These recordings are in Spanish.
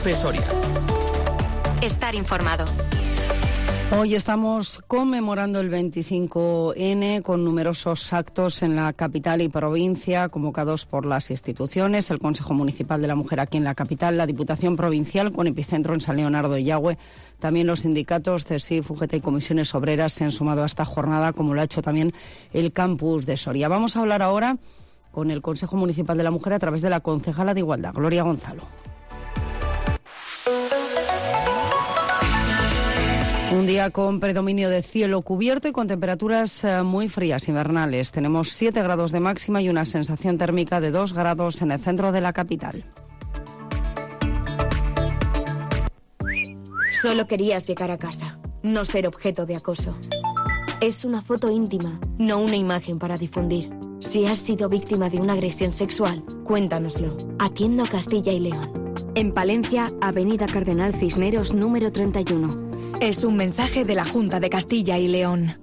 Cope Soria. Estar informado. Hoy estamos conmemorando el 25N con numerosos actos en la capital y provincia convocados por las instituciones, el Consejo Municipal de la Mujer aquí en la capital, la Diputación Provincial con epicentro en San Leonardo de Yagüe. También los sindicatos CESIF, UGT y comisiones obreras se han sumado a esta jornada, como lo ha hecho también el campus de Soria. Vamos a hablar ahora con el Consejo Municipal de la Mujer a través de la concejala de Igualdad, Gloria Gonzalo. Un día con predominio de cielo cubierto y con temperaturas muy frías invernales. Tenemos 7 grados de máxima y una sensación térmica de 2 grados en el centro de la capital. Solo querías llegar a casa, no ser objeto de acoso. Es una foto íntima, no una imagen para difundir. Si has sido víctima de una agresión sexual, cuéntanoslo. Atiendo Castilla y León. En Palencia, Avenida Cardenal Cisneros, número 31. Es un mensaje de la Junta de Castilla y León.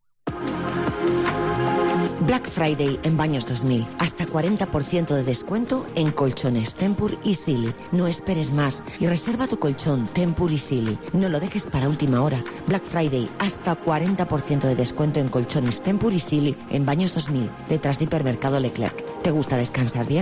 Black Friday en Baños 2000. Hasta 40% de descuento en colchones Tempur y Silly. No esperes más y reserva tu colchón Tempur y Silly. No lo dejes para última hora. Black Friday, hasta 40% de descuento en colchones Tempur y Silly en Baños 2000, detrás de Hipermercado Leclerc. ¿Te gusta descansar bien?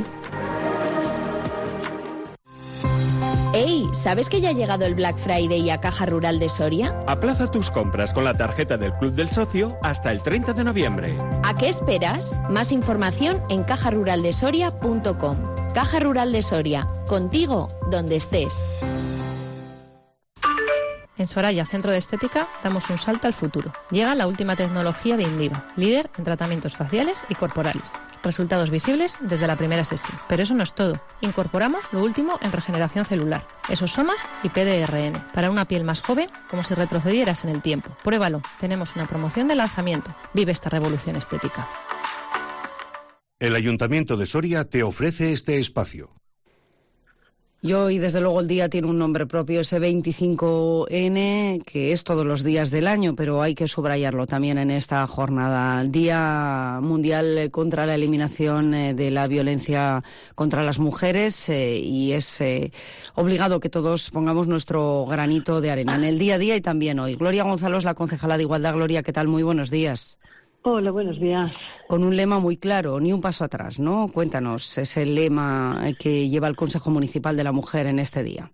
¡Ey! ¿Sabes que ya ha llegado el Black Friday a Caja Rural de Soria? Aplaza tus compras con la tarjeta del Club del Socio hasta el 30 de noviembre. ¿A qué esperas? Más información en cajaruraldesoria.com. Caja Rural de Soria. Contigo, donde estés. En Soraya, Centro de Estética, damos un salto al futuro. Llega la última tecnología de Indiva, líder en tratamientos faciales y corporales. Resultados visibles desde la primera sesión. Pero eso no es todo. Incorporamos lo último en regeneración celular, exosomas y PDRN, para una piel más joven, como si retrocedieras en el tiempo. Pruébalo. Tenemos una promoción de lanzamiento. Vive esta revolución estética. El Ayuntamiento de Soria te ofrece este espacio. Y hoy, desde luego, el día tiene un nombre propio, ese 25N, que es todos los días del año, pero hay que subrayarlo también en esta jornada. Día Mundial contra la Eliminación de la Violencia contra las Mujeres, y es obligado que todos pongamos nuestro granito de arena en el día a día y también hoy. Gloria Gonzalo es la concejala de Igualdad. Gloria, ¿qué tal? Muy buenos días. Hola, buenos días. Con un lema muy claro, ni un paso atrás, ¿no? Cuéntanos ese lema que lleva el Consejo Municipal de la Mujer en este día.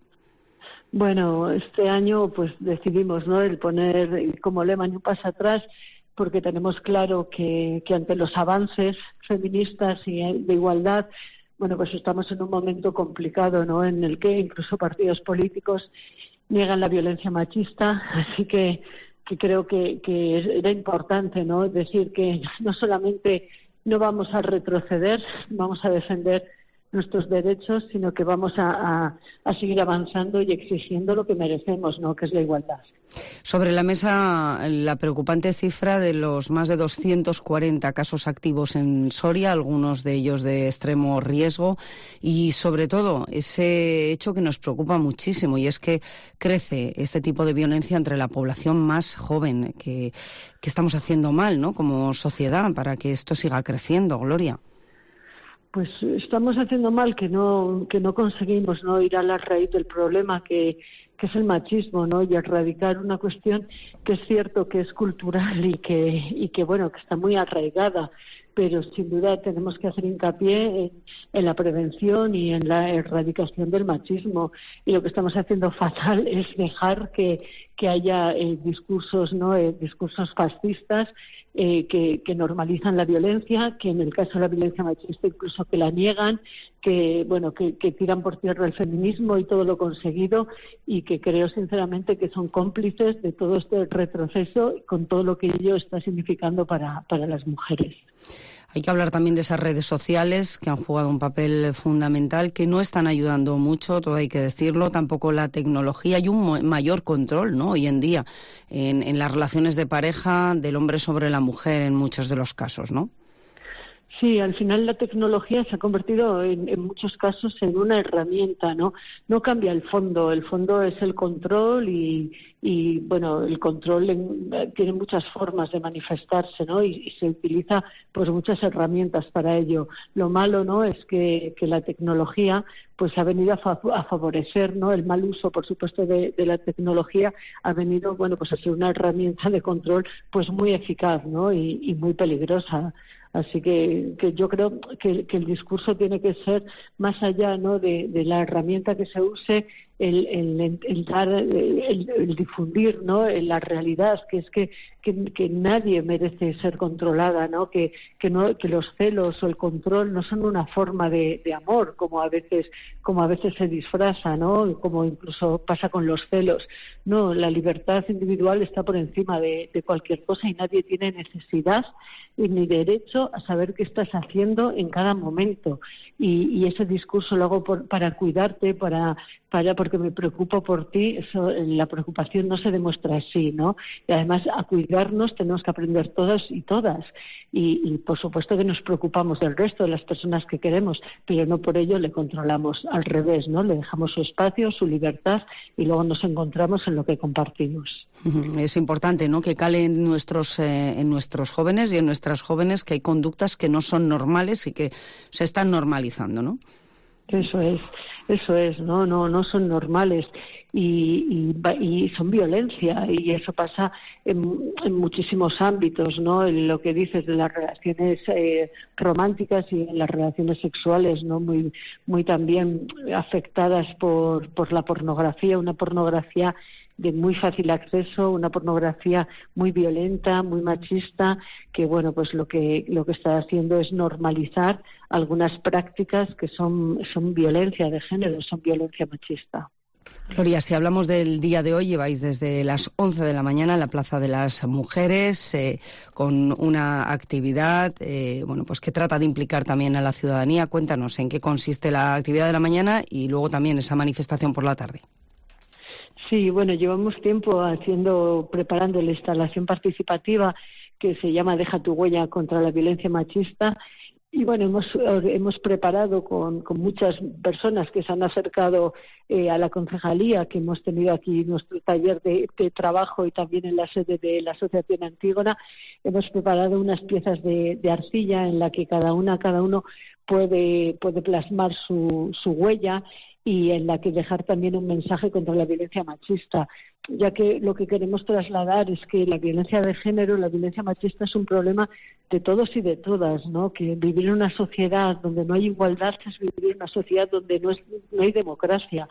Bueno, este año pues decidimos, ¿no?, el poner como lema ni un paso atrás, porque tenemos claro que ante los avances feministas y de igualdad, bueno, pues estamos en un momento complicado, ¿no?, en el que incluso partidos políticos niegan la violencia machista, así que creo que era importante, ¿no?, decir que no solamente no vamos a retroceder, vamos a defender nuestros derechos, sino que vamos a seguir avanzando y exigiendo lo que merecemos, ¿no?, que es la igualdad. Sobre la mesa, la preocupante cifra de los más de 240 casos activos en Soria, algunos de ellos de extremo riesgo, y sobre todo ese hecho que nos preocupa muchísimo, y es que crece este tipo de violencia entre la población más joven, que estamos haciendo mal, ¿no?, como sociedad, para que esto siga creciendo. Gloria. Pues estamos haciendo mal que no conseguimos, ¿no?, ir a la raíz del problema que es el machismo, ¿no?, y erradicar una cuestión que es cierto que es cultural y que bueno, que está muy arraigada, pero sin duda tenemos que hacer hincapié en la prevención y en la erradicación del machismo, y lo que estamos haciendo fatal es dejar que haya discursos, ¿no?, discursos fascistas que normalizan la violencia, que en el caso de la violencia machista incluso que la niegan, que tiran por tierra el feminismo y todo lo conseguido, y que creo sinceramente que son cómplices de todo este retroceso con todo lo que ello está significando para las mujeres. Hay que hablar también de esas redes sociales que han jugado un papel fundamental, que no están ayudando mucho, todo hay que decirlo, tampoco la tecnología y un mayor control, ¿no?, hoy en día en las relaciones de pareja del hombre sobre la mujer en muchos de los casos, ¿no? Sí, al final la tecnología se ha convertido en muchos casos en una herramienta, ¿no? No cambia el fondo es el control y bueno, el control tiene muchas formas de manifestarse, ¿no? Y se utiliza pues muchas herramientas para ello. Lo malo, ¿no?, es que la tecnología pues ha venido a favorecer, ¿no?, el mal uso, por supuesto, de la tecnología ha venido, bueno, pues a ser una herramienta de control pues muy eficaz, ¿no?, y muy peligrosa. Así que yo creo que el discurso tiene que ser más allá, ¿no?, de la herramienta que se use, el difundir, ¿no?, la realidad, que es que nadie merece ser controlada, ¿no?, que los celos o el control no son una forma de amor, como a veces se disfraza, ¿no?, como incluso pasa con los celos. No, la libertad individual está por encima de cualquier cosa y nadie tiene necesidad ni derecho a saber qué estás haciendo en cada momento. Y ese discurso lo hago para cuidarte, porque me preocupo por ti. Eso, la preocupación no se demuestra así, ¿no? Y además, a cuidarnos tenemos que aprender todos y todas. Y por supuesto que nos preocupamos del resto de las personas que queremos, pero no por ello le controlamos. Al revés, ¿no? Le dejamos su espacio, su libertad y luego nos encontramos en lo que compartimos. Es importante, ¿no?, que cale en nuestros jóvenes y en nuestras jóvenes que hay conductas que no son normales y que se están normalizando, ¿no? Eso es, no son normales y son violencia, y eso pasa en muchísimos ámbitos, ¿no? En lo que dices de las relaciones románticas y en las relaciones sexuales, ¿no? Muy también afectadas por la pornografía, una pornografía de muy fácil acceso, una pornografía muy violenta, muy machista, que bueno, pues lo que está haciendo es normalizar algunas prácticas que son violencia de género, son violencia machista. Gloria, si hablamos del día de hoy, lleváis desde las 11 de la mañana en la Plaza de las Mujeres con una actividad bueno, pues que trata de implicar también a la ciudadanía. Cuéntanos en qué consiste la actividad de la mañana y luego también esa manifestación por la tarde. Sí, bueno, llevamos tiempo preparando la instalación participativa que se llama Deja tu huella contra la violencia machista. Y bueno, hemos preparado con muchas personas que se han acercado a la concejalía, que hemos tenido aquí nuestro taller de trabajo y también en la sede de la Asociación Antígona. Hemos preparado unas piezas de arcilla en la que cada uno puede plasmar su huella, y en la que dejar también un mensaje contra la violencia machista, ya que lo que queremos trasladar es que la violencia de género, la violencia machista es un problema de todos y de todas, ¿no? Que vivir en una sociedad donde no hay igualdad es vivir en una sociedad donde no hay democracia.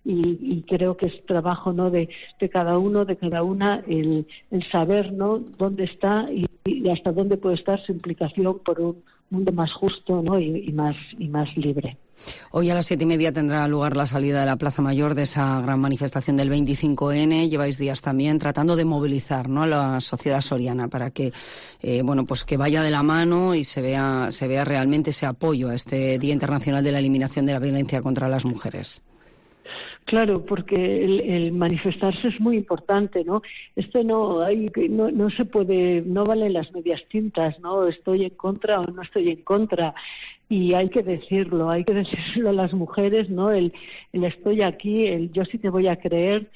Y creo que es trabajo, ¿no?, de cada uno, de cada una, el saber, ¿no?, dónde está y hasta dónde puede estar su implicación por un mundo más justo, ¿no?, y más libre. Hoy a las 7:30 tendrá lugar la salida de la Plaza Mayor de esa gran manifestación del 25N. Lleváis días también tratando de movilizar, ¿no?, a la sociedad soriana para que bueno, pues que vaya de la mano y se vea realmente ese apoyo a este Día Internacional de la Eliminación de la Violencia contra las Mujeres. Claro, porque el manifestarse es muy importante, ¿no? Esto no se puede, no valen las medias tintas, ¿no? Estoy en contra o no estoy en contra. Y hay que decirlo a las mujeres, ¿no? El estoy aquí, el yo sí te voy a creer,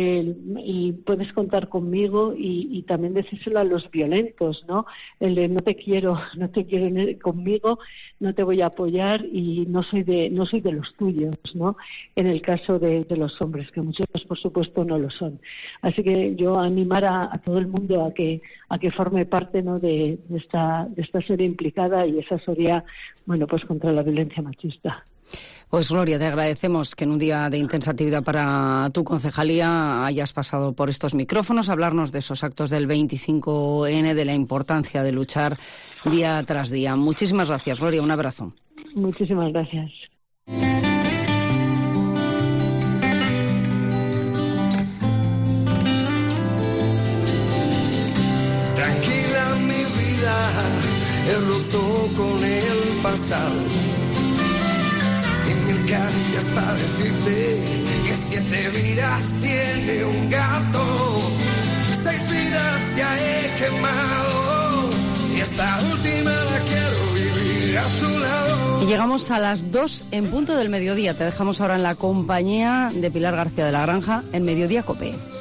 y puedes contar conmigo, y también decírselo a los violentos, ¿no? El de no te quiero conmigo, no te voy a apoyar y no soy de los tuyos, ¿no? En el caso de los hombres, que muchos por supuesto no lo son. Así que yo animar a todo el mundo a que forme parte, ¿no?, de esta serie implicada, y esa sería, bueno, pues contra la violencia machista. Pues Gloria, te agradecemos que en un día de intensa actividad para tu concejalía hayas pasado por estos micrófonos a hablarnos de esos actos del 25N, de la importancia de luchar día tras día. Muchísimas gracias, Gloria, un abrazo. Muchísimas gracias. Tranquila mi vida, he roto con el pasado. Y mil caricias para decirte que 7 vidas tiene un gato, 6 vidas ya he quemado y esta última la quiero vivir. a tu lado. Y llegamos a las 2 en punto del mediodía. Te dejamos ahora en la compañía de Pilar García de la Granja en Mediodía COPE.